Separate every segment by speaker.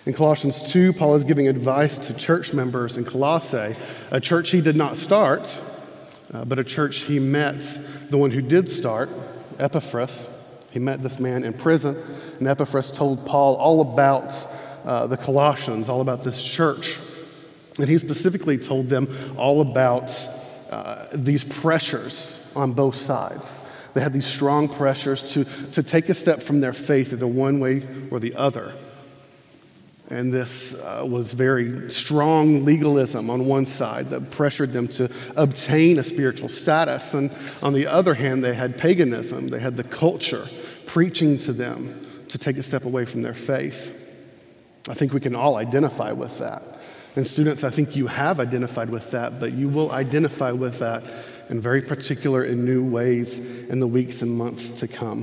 Speaker 1: In Colossians 2, Paul is giving advice to church members in Colossae, a church he did not start, but a church he met, the one who did start, Epaphras. He met this man in prison, and Epaphras told Paul all about the Colossians, all about this church. And he specifically told them all about these pressures on both sides. They had these strong pressures to take a step from their faith either one way or the other. And this was very strong legalism on one side that pressured them to obtain a spiritual status. And on the other hand, they had paganism. They had the culture preaching to them to take a step away from their faith. I think we can all identify with that. And students, I think you have identified with that, but you will identify with that in very particular and new ways in the weeks and months to come.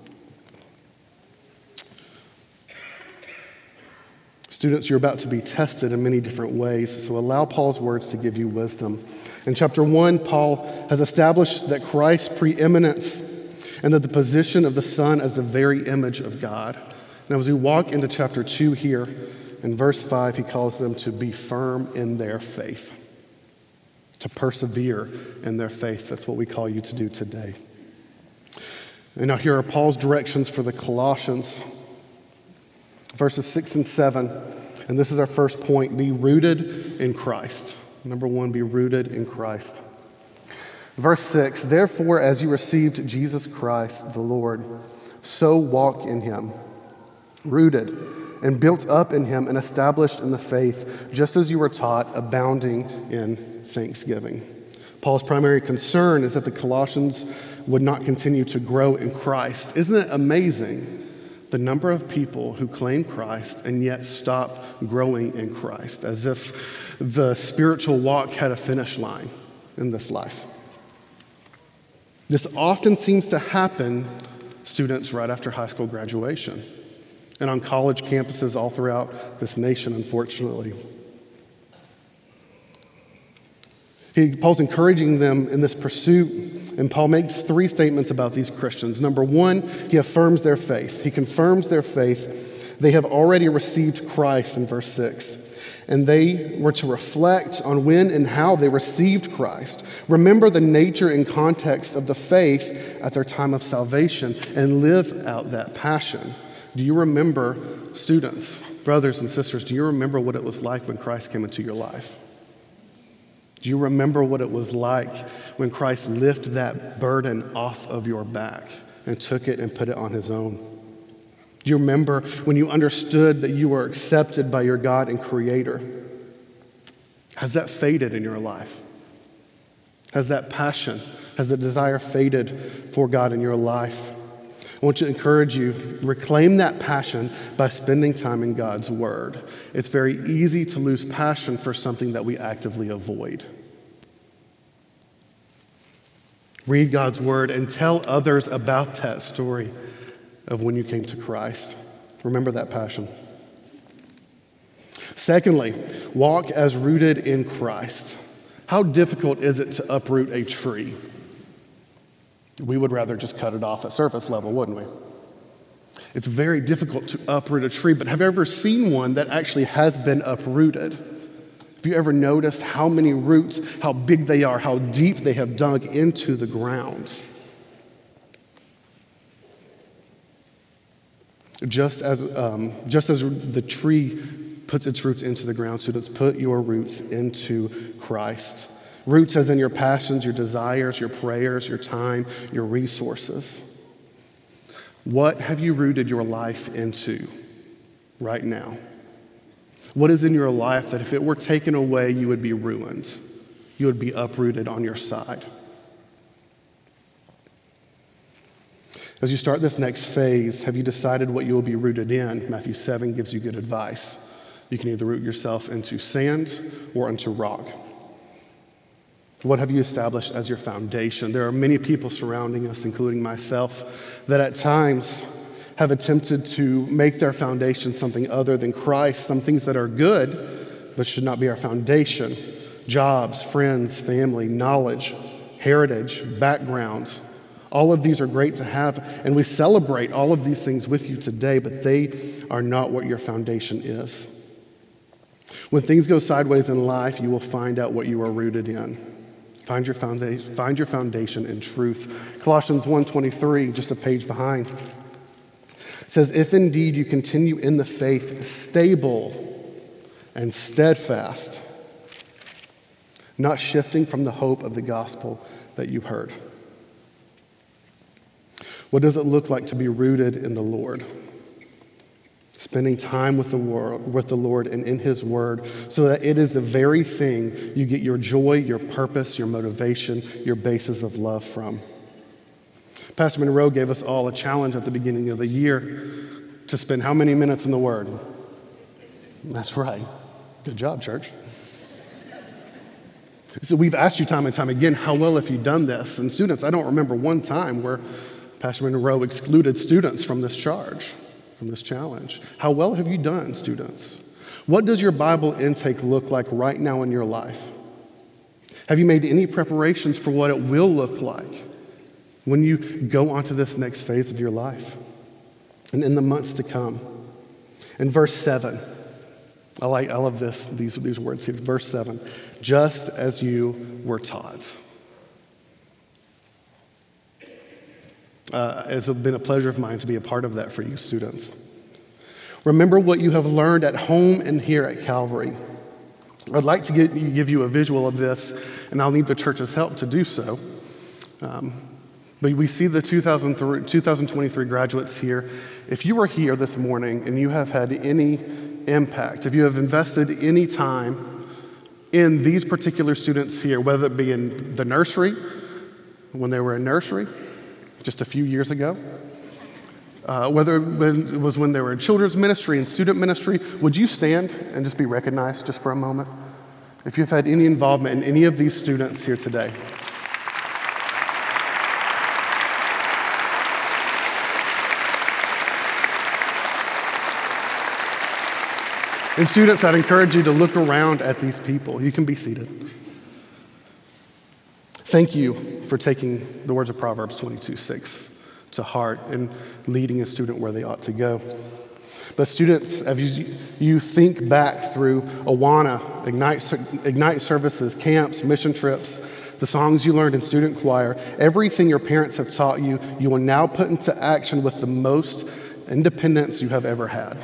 Speaker 1: Students, you're about to be tested in many different ways, so allow Paul's words to give you wisdom. In chapter 1, Paul has established that Christ's preeminence and that the position of the Son as the very image of God. Now, as we walk into chapter 2 here, in verse 5, he calls them to be firm in their faith, to persevere in their faith. That's what we call you to do today. And now here are Paul's directions for the Colossians. Verses 6 and 7, and this is our first point, be rooted in Christ. Number 1, be rooted in Christ. Verse 6, therefore, as you received Jesus Christ the Lord, so walk in him, rooted and built up in him and established in the faith, just as you were taught, abounding in thanksgiving. Paul's primary concern is that the Colossians would not continue to grow in Christ. Isn't it amazing? The number of people who claim Christ and yet stop growing in Christ, as if the spiritual walk had a finish line in this life. This often seems to happen, students, right after high school graduation and on college campuses all throughout this nation, unfortunately. Paul's encouraging them in this pursuit, and Paul makes 3 statements about these Christians. Number 1, he affirms their faith. He confirms their faith. They have already received Christ in verse 6, and they were to reflect on when and how they received Christ. Remember the nature and context of the faith at their time of salvation and live out that passion. Do you remember, students, brothers and sisters, do you remember what it was like when Christ came into your life? Do you remember what it was like when Christ lifted that burden off of your back and took it and put it on his own? Do you remember when you understood that you were accepted by your God and Creator? Has that faded in your life? Has that passion, has the desire faded for God in your life? I want to encourage you, reclaim that passion by spending time in God's Word. It's very easy to lose passion for something that we actively avoid. Read God's Word and tell others about that story of when you came to Christ. Remember that passion. Secondly, walk as rooted in Christ. How difficult is it to uproot a tree? We would rather just cut it off at surface level, wouldn't we? It's very difficult to uproot a tree, but have you ever seen one that actually has been uprooted? Have you ever noticed how many roots, how big they are, how deep they have dug into the ground? Just as the tree puts its roots into the ground, students, put your roots into Christ. Roots as in your passions, your desires, your prayers, your time, your resources. What have you rooted your life into right now? What is in your life that if it were taken away, you would be ruined? You would be uprooted on your side. As you start this next phase, have you decided what you will be rooted in? Matthew 7 gives you good advice. You can either root yourself into sand or into rock. What have you established as your foundation? There are many people surrounding us, including myself, that at times have attempted to make their foundation something other than Christ, some things that are good, but should not be our foundation. Jobs, friends, family, knowledge, heritage, backgrounds. All of these are great to have, and we celebrate all of these things with you today, but they are not what your foundation is. When things go sideways in life, you will find out what you are rooted in. Find your foundation in truth. Colossians 1:23, just a page behind, says, if indeed you continue in the faith, stable and steadfast, not shifting from the hope of the gospel that you heard. What does it look like to be rooted in the Lord? Spending time with the Lord and in his word, so that it is the very thing you get your joy, your purpose, your motivation, your basis of love from. Pastor Monroe gave us all a challenge at the beginning of the year to spend how many minutes in the word? That's right. Good job, church. So we've asked you time and time again, how well have you done this? And students, I don't remember one time where Pastor Monroe excluded students from this charge, from this challenge. How well have you done, students? What does your Bible intake look like right now in your life? Have you made any preparations for what it will look like when you go on to this next phase of your life and in the months to come? In verse 7, I love these words here. Verse 7, just as you were taught. It's been a pleasure of mine to be a part of that for you students. Remember what you have learned at home and here at Calvary. I'd like to give you a visual of this, and I'll need the church's help to do so. But we see the 2023 graduates here. If you are here this morning and you have had any impact, if you have invested any time in these particular students here, whether it be in the nursery, when they were in nursery, just a few years ago, whether it was when they were in children's ministry and student ministry, would you stand and just be recognized just for a moment? If you've had any involvement in any of these students here today. And students, I'd encourage you to look around at these people. You can be seated. Thank you for taking the words of Proverbs 22:6 to heart and leading a student where they ought to go. But students, as you think back through Awana, Ignite services, camps, mission trips, the songs you learned in student choir, everything your parents have taught you, you will now put into action with the most independence you have ever had.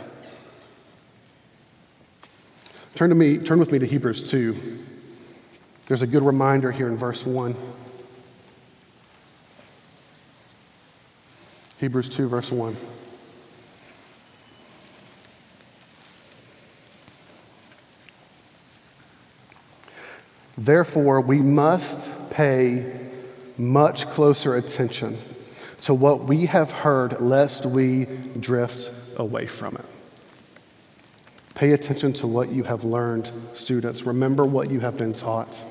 Speaker 1: Turn with me to Hebrews 2. There's a good reminder here in verse 1. Hebrews 2, verse 1. Therefore, we must pay much closer attention to what we have heard, lest we drift away from it. Pay attention to what you have learned, students. Remember what you have been taught.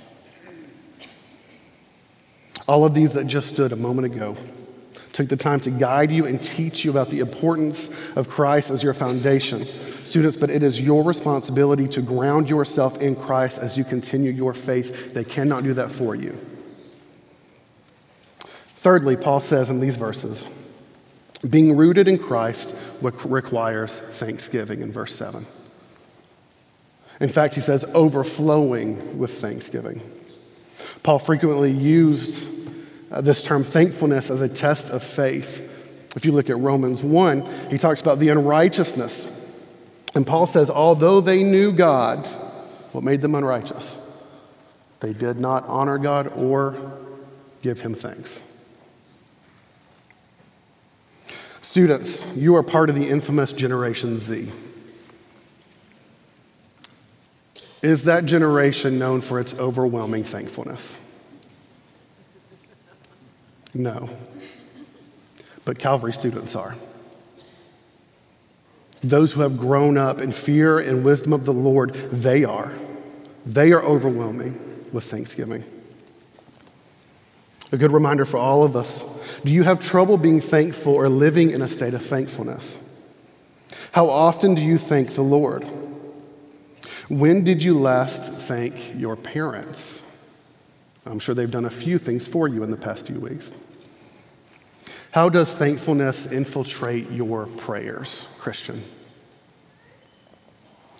Speaker 1: All of these that just stood a moment ago took the time to guide you and teach you about the importance of Christ as your foundation. Students, but it is your responsibility to ground yourself in Christ as you continue your faith. They cannot do that for you. Thirdly, Paul says in these verses, being rooted in Christ requires thanksgiving in verse 7. In fact, he says overflowing with thanksgiving. Paul frequently used this term thankfulness as a test of faith. If you look at Romans 1, he talks about the unrighteousness. And Paul says, although they knew God, what made them unrighteous? They did not honor God or give him thanks. Students, you are part of the infamous Generation Z. Is that generation known for its overwhelming thankfulness? No. But Calvary students are. Those who have grown up in fear and wisdom of the Lord, they are. They are overwhelming with thanksgiving. A good reminder for all of us. Do you have trouble being thankful or living in a state of thankfulness? How often do you thank the Lord? When did you last thank your parents? I'm sure they've done a few things for you in the past few weeks. How does thankfulness infiltrate your prayers, Christian?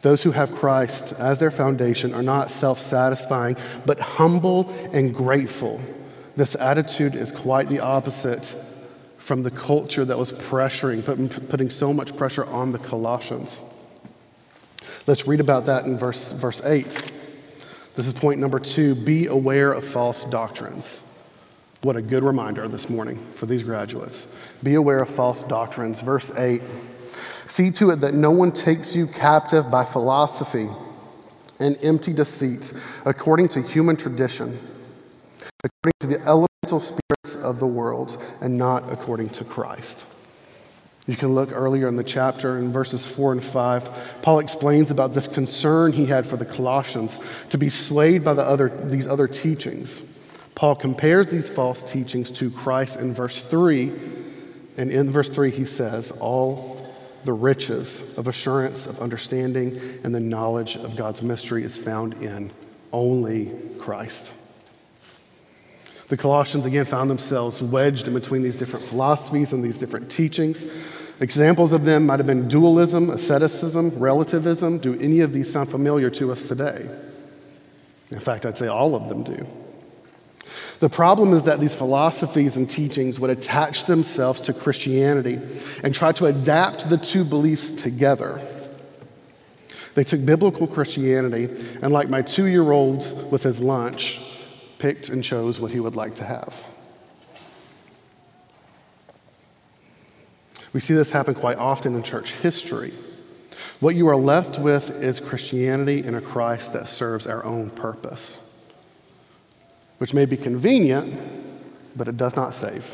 Speaker 1: Those who have Christ as their foundation are not self-satisfying, but humble and grateful. This attitude is quite the opposite from the culture that was putting so much pressure on the Colossians. Let's read about that in verse 8. This is point number 2, be aware of false doctrines. What a good reminder this morning for these graduates. Be aware of false doctrines. Verse 8, see to it that no one takes you captive by philosophy and empty deceit, according to human tradition, according to the elemental spirits of the world, and not according to Christ. You can look earlier in the chapter in verses 4 and 5. Paul explains about this concern he had for the Colossians to be swayed by these other teachings. Paul compares these false teachings to Christ in verse 3. And in verse 3 he says, all the riches of assurance, of understanding, and the knowledge of God's mystery is found in only Christ. The Colossians, again, found themselves wedged in between these different philosophies and these different teachings. Examples of them might have been dualism, asceticism, relativism. Do any of these sound familiar to us today? In fact, I'd say all of them do. The problem is that these philosophies and teachings would attach themselves to Christianity and try to adapt the two beliefs together. They took biblical Christianity and, like my 2-year-old with his lunch, picked and chose what he would like to have. We see this happen quite often in church history. What you are left with is Christianity and a Christ that serves our own purpose, which may be convenient, but it does not save.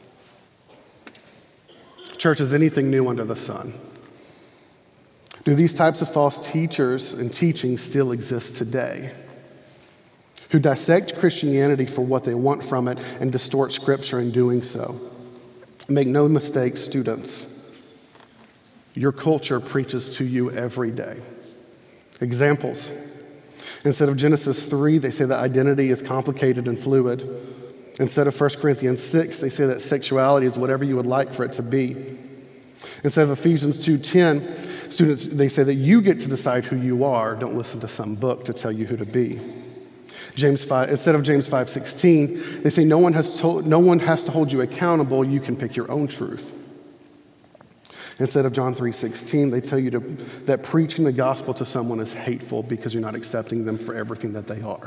Speaker 1: Church is anything new under the sun. Do these types of false teachers and teachings still exist today? Who dissect Christianity for what they want from it and distort Scripture in doing so. Make no mistake, students, your culture preaches to you every day. Examples. Instead of Genesis 3, they say that identity is complicated and fluid. Instead of 1 Corinthians 6, they say that sexuality is whatever you would like for it to be. Instead of Ephesians 2:10, students, they say that you get to decide who you are. Don't listen to some book to tell you who to be. Instead of James 5:16, they say no one has to hold you accountable. You can pick your own truth. Instead of John 3:16, they tell you that preaching the gospel to someone is hateful because you're not accepting them for everything that they are.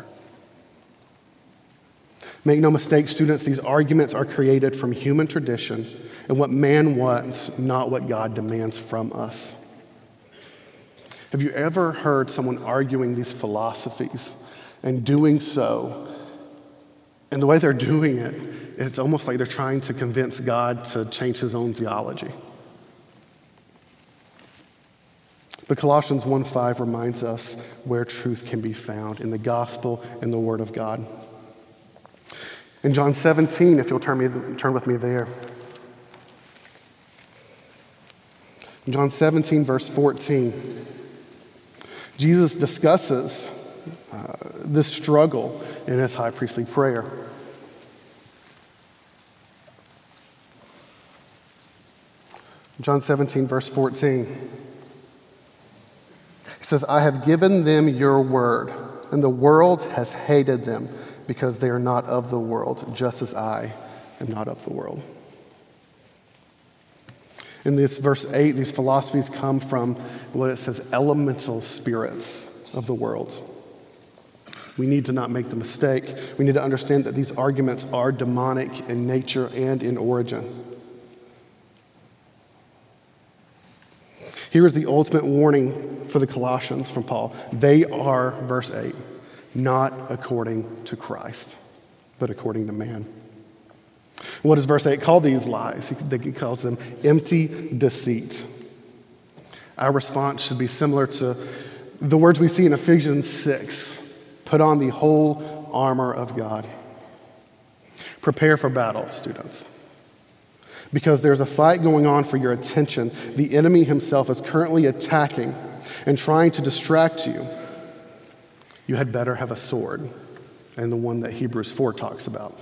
Speaker 1: Make no mistake, students, these arguments are created from human tradition and what man wants, not what God demands from us. Have you ever heard someone arguing these philosophies and doing so, and the way they're doing it, it's almost like they're trying to convince God to change his own theology? But Colossians 1:5 reminds us where truth can be found in the gospel and the word of God. In John 17, if you'll turn with me there. In John 17, verse 14, Jesus discusses this struggle in his high priestly prayer. John 17, verse 14. He says, I have given them your word, and the world has hated them because they are not of the world, just as I am not of the world. In this verse 8, these philosophies come from what it says, elemental spirits of the world. We need to not make the mistake. We need to understand that these arguments are demonic in nature and in origin. Here is the ultimate warning for the Colossians from Paul. They are, verse 8, not according to Christ, but according to man. What does verse 8 call these lies? He calls them empty deceit. Our response should be similar to the words we see in Ephesians 6. Put on the whole armor of God. Prepare for battle, students. Because there's a fight going on for your attention. The enemy himself is currently attacking and trying to distract you. You had better have a sword, and the one that Hebrews 4 talks about.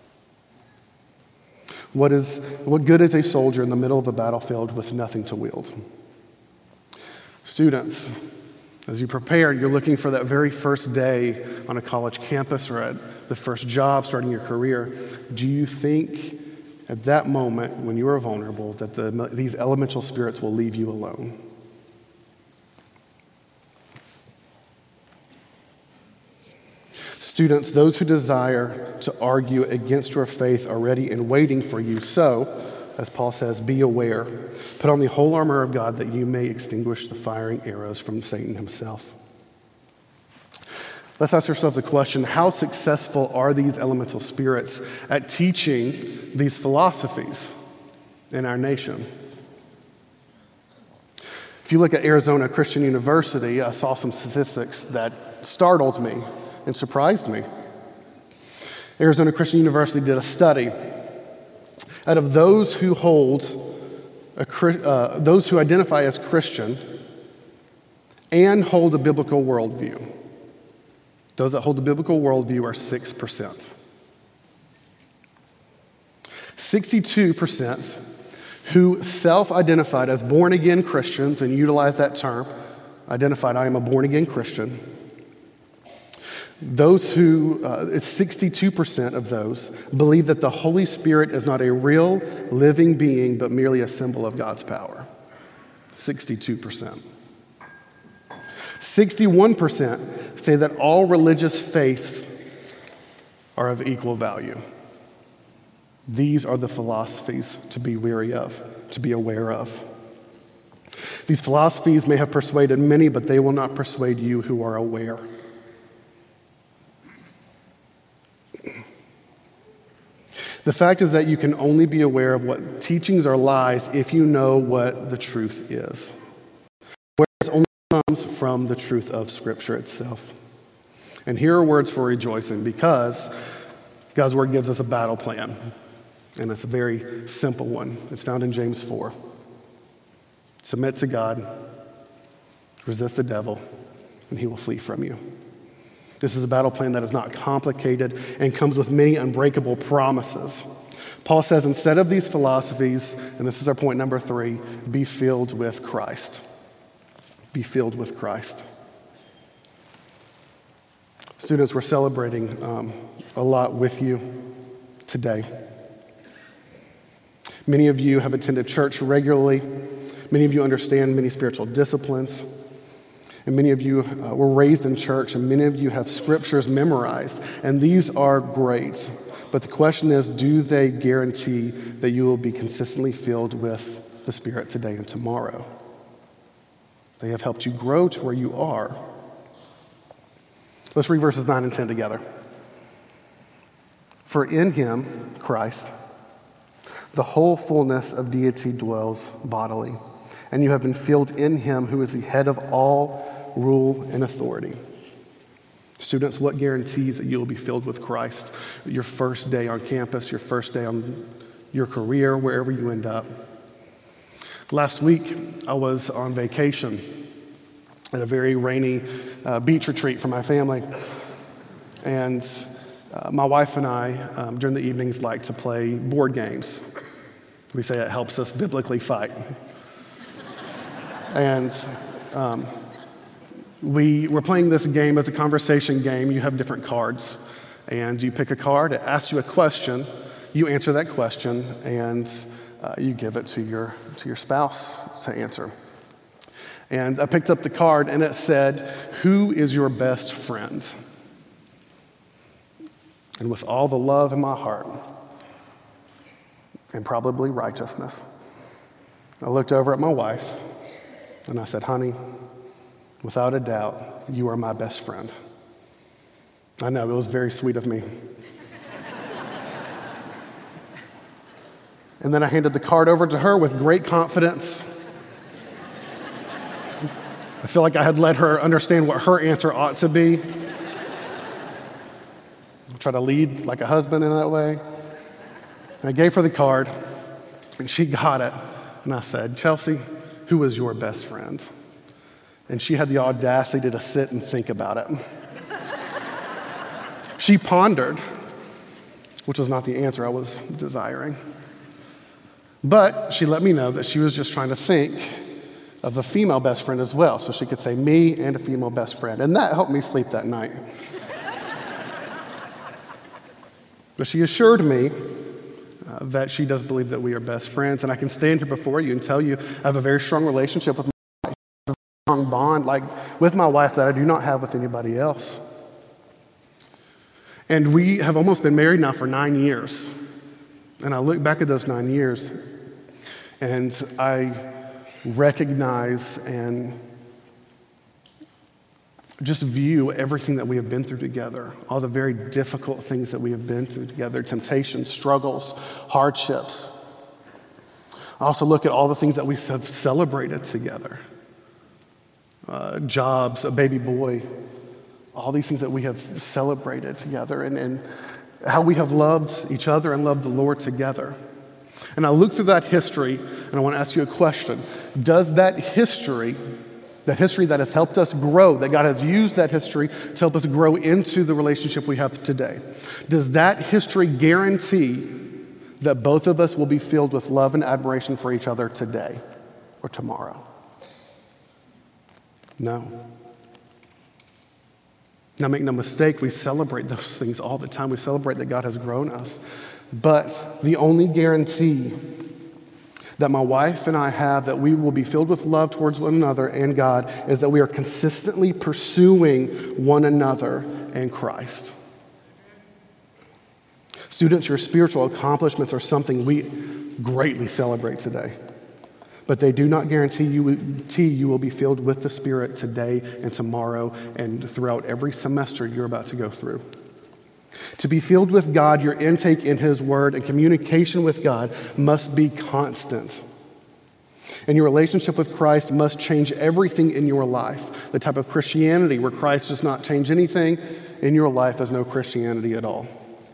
Speaker 1: What good is a soldier in the middle of a battlefield with nothing to wield? Students, As you prepare, you're looking for that very first day on a college campus or at the first job starting your career. Do you think at that moment when you are vulnerable that these elemental spirits will leave you alone? Students, those who desire to argue against your faith are ready and waiting for you. So, as Paul says, be aware. Put on the whole armor of God that you may extinguish the firing arrows from Satan himself. Let's ask ourselves a question. How successful are these elemental spirits at teaching these philosophies in our nation? If you look at Arizona Christian University, I saw some statistics that startled me and surprised me. Arizona Christian University did a study. Out of those who those who identify as Christian and hold a biblical worldview, those that hold a biblical worldview are 6%. 62% who self-identified as born-again Christians and utilize that term, identified, I am a born-again Christian. Those who, 62% of those believe that the Holy Spirit is not a real living being, but merely a symbol of God's power. 62%. 61% say that all religious faiths are of equal value. These are the philosophies to be wary of, to be aware of. These philosophies may have persuaded many, but they will not persuade you who are aware. The fact is that you can only be aware of what teachings are lies if you know what the truth is. Whereas only comes from the truth of Scripture itself. And here are words for rejoicing, because God's Word gives us a battle plan. And it's a very simple one. It's found in James 4. Submit to God, resist the devil, and he will flee from you. This is a battle plan that is not complicated and comes with many unbreakable promises. Paul says, instead of these philosophies, and this is our point number 3, be filled with Christ. Be filled with Christ. Students, we're celebrating a lot with you today. Many of you have attended church regularly. Many of you understand many spiritual disciplines. And many of you were raised in church, and many of you have scriptures memorized. And these are great. But the question is, do they guarantee that you will be consistently filled with the Spirit today and tomorrow? They have helped you grow to where you are. Let's read verses 9 and 10 together. For in him, Christ, the whole fullness of deity dwells bodily, and you have been filled in him who is the head of all rule and authority. Students, what guarantees that you will be filled with Christ your first day on campus, your first day on your career, wherever you end up? Last week, I was on vacation at a very rainy beach retreat for my family. And my wife and I, during the evenings, like to play board games. We say it helps us biblically fight. And we were playing this game as a conversation game. You have different cards, and you pick a card, it asks you a question, you answer that question, and you give it to your spouse to answer. And I picked up the card, and it said, "Who is your best friend?" And with all the love in my heart, and probably righteousness, I looked over at my wife, and I said, "Honey, without a doubt, you are my best friend." I know, it was very sweet of me. And then I handed the card over to her with great confidence. I feel like I had let her understand what her answer ought to be. Try to lead like a husband in that way. And I gave her the card, and she got it. And I said, "Chelsea, who is your best friend?" And she had the audacity to sit and think about it. She pondered, which was not the answer I was desiring. But she let me know that she was just trying to think of a female best friend as well. So she could say me and a female best friend. And that helped me sleep that night. But she assured me that she does believe that we are best friends. And I can stand here before you and tell you I have a very strong relationship with my wife, a strong bond with my wife that I do not have with anybody else. And we have almost been married now for 9 years. And I look back at those 9 years and I recognize and just view everything that we have been through together, all the very difficult things that we have been through together, temptations, struggles, hardships. I also look at all the things that we have celebrated together, jobs, a baby boy, all these things that we have celebrated together, and how we have loved each other and loved the Lord together. And I look through that history, and I want to ask you a question. Does that history that has helped us grow, that God has used that history to help us grow into the relationship we have today, does that history guarantee that both of us will be filled with love and admiration for each other today or tomorrow? No. Now, make no mistake, we celebrate those things all the time. We celebrate that God has grown us. But the only guarantee that my wife and I have that we will be filled with love towards one another and God is that we are consistently pursuing one another in Christ. Students, your spiritual accomplishments are something we greatly celebrate today. But they do not guarantee you will be filled with the Spirit today and tomorrow and throughout every semester you're about to go through. To be filled with God, your intake in His Word and communication with God must be constant. And your relationship with Christ must change everything in your life. The type of Christianity where Christ does not change anything in your life is no Christianity at all.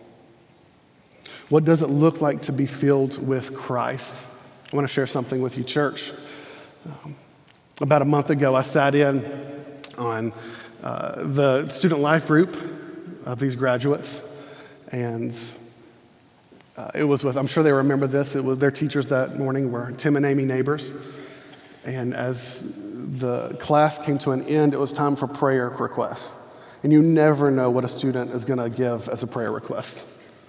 Speaker 1: What does it look like to be filled with Christ? I want to share something with you, church. About a month ago, I sat in on the student life group of these graduates, and it was with, I'm sure they remember this, it was their teachers that morning were Tim and Amy Neighbors, and as the class came to an end, it was time for prayer requests, and you never know what a student is going to give as a prayer request.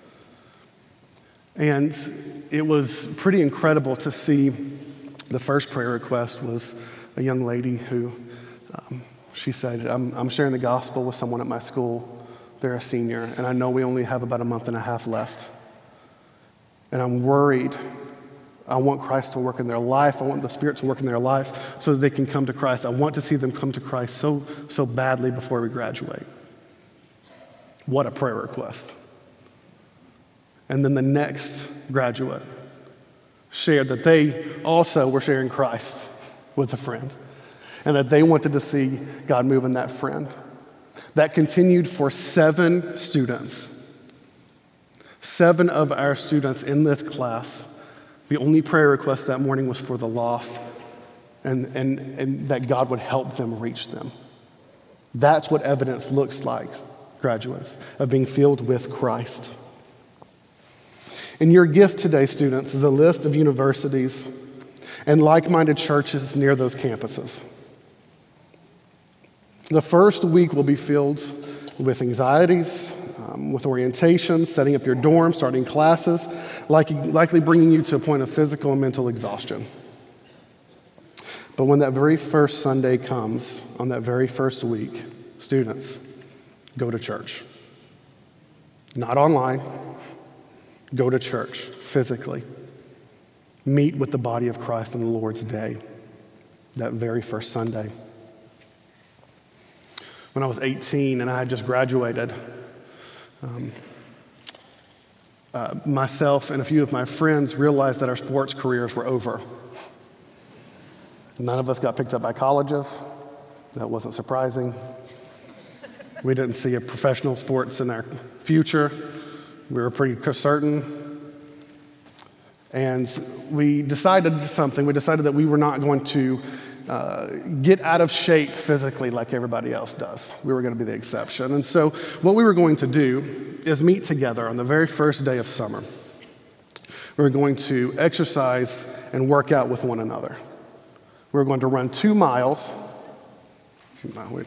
Speaker 1: And it was pretty incredible to see. The first prayer request was a young lady who, she said, I'm sharing the gospel with someone at my school. They're a senior, and I know we only have about a month and a half left. And I'm worried. I want Christ to work in their life. I want the Spirit to work in their life so that they can come to Christ. I want to see them come to Christ so badly before we graduate. What a prayer request. And then the next graduate shared that they also were sharing Christ with a friend and that they wanted to see God move in that friend. That continued for 7 students. 7 of our students in this class, the only prayer request that morning was for the lost and that God would help them reach them. That's what evidence looks like, graduates, of being filled with Christ. And your gift today, students, is a list of universities and like-minded churches near those campuses. The first week will be filled with anxieties, with orientation, setting up your dorm, starting classes, likely bringing you to a point of physical and mental exhaustion. But when that very first Sunday comes, on that very first week, students, go to church. Not online. Go to church physically. Meet with the body of Christ on the Lord's Day, that very first Sunday. When I was 18 and I had just graduated, myself and a few of my friends realized that our sports careers were over. None of us got picked up by colleges. That wasn't surprising. We didn't see a professional sports in our future. We were pretty certain. And we decided something. We decided that we were not going to get out of shape physically like everybody else does. We were going to be the exception. And so what we were going to do is meet together on the very first day of summer. We were going to exercise and work out with one another. We were going to run 2 miles. No, wait.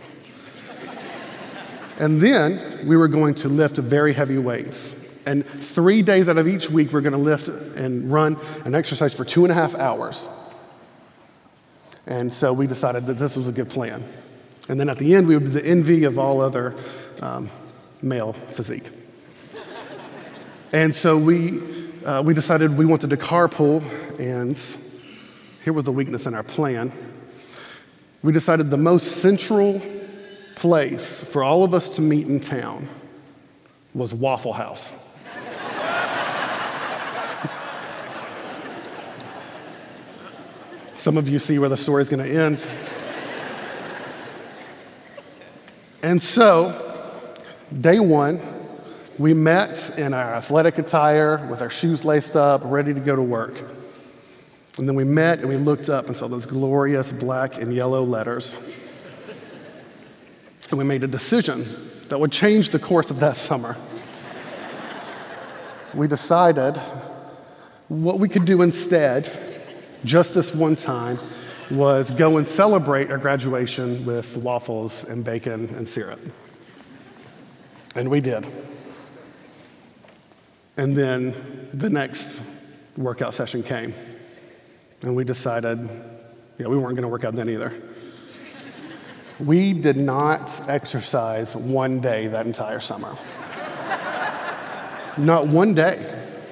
Speaker 1: And then we were going to lift very heavy weights. And 3 days out of each week, we're going to lift and run and exercise for 2.5 hours. And so we decided that this was a good plan. And then at the end, we would be the envy of all other male physique. And so we decided we wanted to carpool, and here was the weakness in our plan. We decided the most central place for all of us to meet in town was Waffle House. Some of you see where the story's going to end. And so, day 1, we met in our athletic attire with our shoes laced up, ready to go to work. And then we met and we looked up and saw those glorious black and yellow letters. And we made a decision that would change the course of that summer. We decided what we could do instead, just this one time, was go and celebrate our graduation with waffles and bacon and syrup. And we did. And then the next workout session came. And we decided, we weren't going to work out then either. We did not exercise one day that entire summer. Not one day.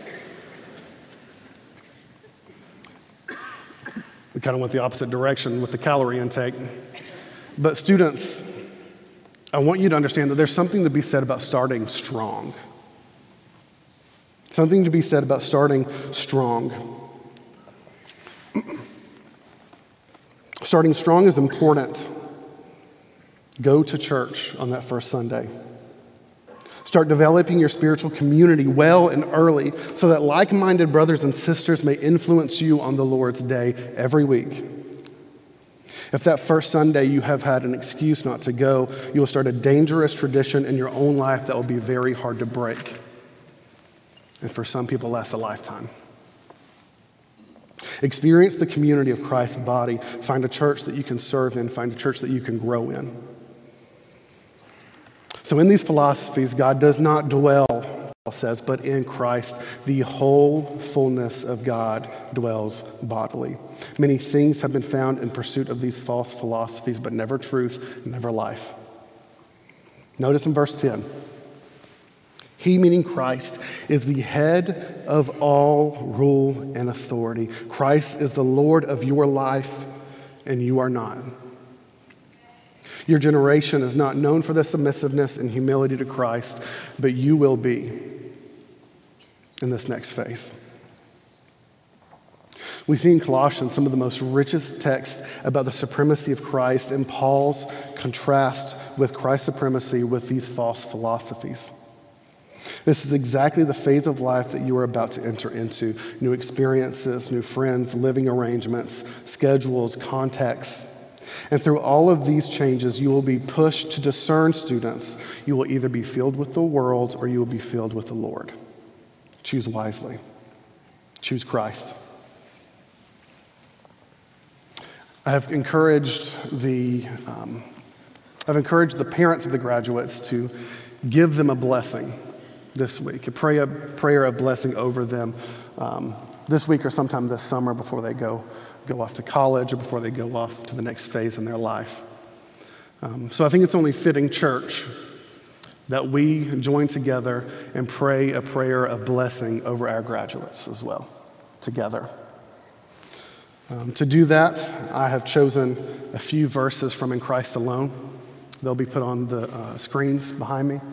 Speaker 1: We kind of went the opposite direction with the calorie intake. But students, I want you to understand that there's something to be said about starting strong. Something to be said about starting strong. Starting strong is important. Go to church on that first Sunday. Start developing your spiritual community well and early so that like-minded brothers and sisters may influence you on the Lord's day every week. If that first Sunday you have had an excuse not to go, you will start a dangerous tradition in your own life that will be very hard to break. And for some people, lasts a lifetime. Experience the community of Christ's body. Find a church that you can serve in. Find a church that you can grow in. So in these philosophies, God does not dwell, Paul says, but in Christ, the whole fullness of God dwells bodily. Many things have been found in pursuit of these false philosophies, but never truth, never life. Notice in verse 10, He, meaning Christ, is the head of all rule and authority. Christ is the Lord of your life, and you are not. Your generation is not known for the submissiveness and humility to Christ, but you will be in this next phase. We see in Colossians some of the most richest texts about the supremacy of Christ and Paul's contrast with Christ's supremacy with these false philosophies. This is exactly the phase of life that you are about to enter into. New experiences, new friends, living arrangements, schedules, contexts. And through all of these changes, you will be pushed to discern, students. You will either be filled with the world or you will be filled with the Lord. Choose wisely. Choose Christ. I have encouraged the parents of the graduates to give them a blessing this week, a prayer of blessing over them this week or sometime this summer before they go off to college or before they go off to the next phase in their life. So I think it's only fitting, church, that we join together and pray a prayer of blessing over our graduates as well, together. To do that, I have chosen a few verses from In Christ Alone. They'll be put on the screens behind me.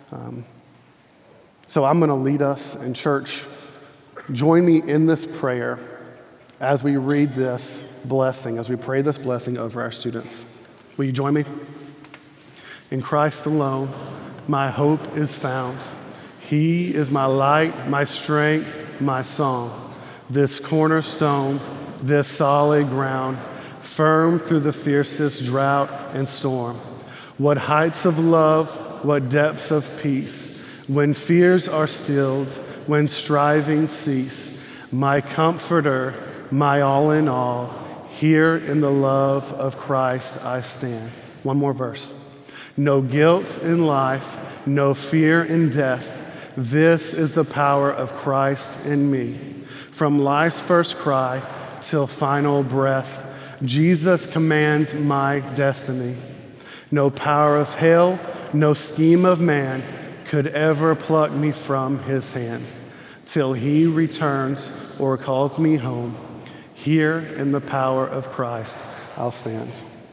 Speaker 1: So I'm going to lead us in church. Join me in this prayer as we read this blessing, as we pray this blessing over our students. Will you join me? In Christ alone, my hope is found. He is my light, my strength, my song. This cornerstone, this solid ground, firm through the fiercest drought and storm. What heights of love, what depths of peace, when fears are stilled, when striving cease. My comforter, my all in all, Here in the love of Christ I stand. One more verse. No guilt in life, no fear in death. This is the power of Christ in me. From life's first cry till final breath, Jesus commands my destiny. No power of hell, no scheme of man could ever pluck me from his hand. Till he returns or calls me home, here in the power of Christ I'll stand.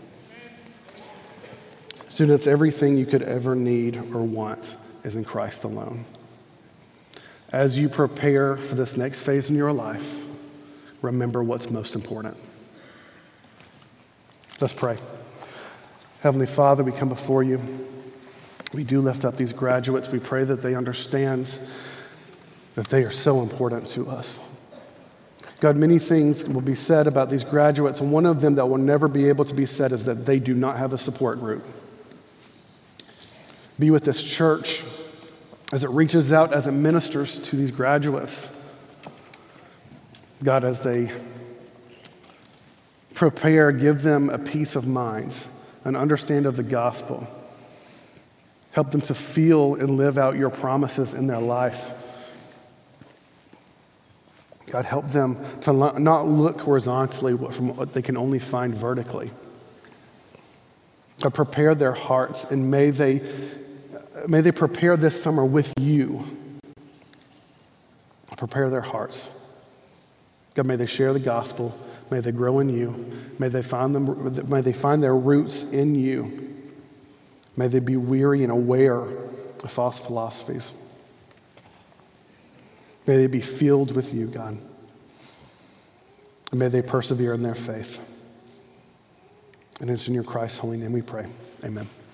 Speaker 1: Students, everything you could ever need or want is in Christ alone. As you prepare for this next phase in your life, remember what's most important. Let's pray. Heavenly Father, we come before you. We do lift up these graduates. We pray that they understand that they are so important to us. God, many things will be said about these graduates, and one of them that will never be able to be said is that they do not have a support group. Be with this church as it reaches out, as it ministers to these graduates. God, as they prepare, give them a peace of mind, an understanding of the gospel. Help them to feel and live out your promises in their life. God, help them to not look horizontally from what they can only find vertically. God, prepare their hearts, and may they prepare this summer with you. Prepare their hearts. God, may they share the gospel. May they grow in you. May they find their roots in you. May they be weary and aware of false philosophies. May they be filled with you, God. And may they persevere in their faith. And it's in your Christ's holy name we pray. Amen.